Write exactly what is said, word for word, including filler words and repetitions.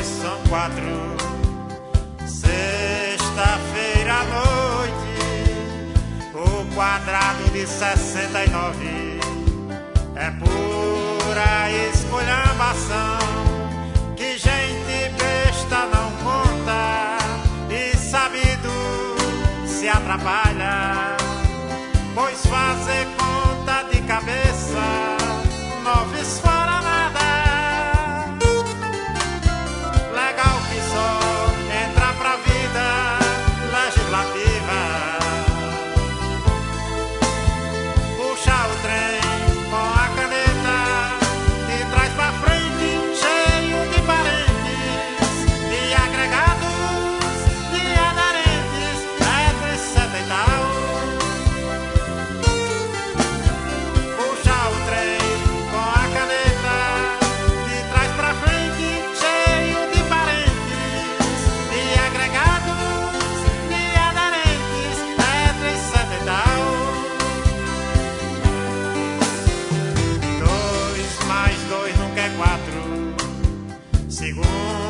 dois são quatro. Sexta-feira à noite, o quadrado de sessenta e nove é pura esculhambação que gente besta não conta e sabido se atrapalha, pois fazer conta de cabeça noves fora nada. Legal que só entra pra vida legislativa, puxar o trem com a caneta de trás pra frente, cheio de parentes, de agregados, de aderentes, etc, etc e tal. Puxar o trem com a caneta de trás pra frente, cheio de parentes, de agregados, de aderentes, etc, etc e tal. Dois mais dois nunca é quatro, segundo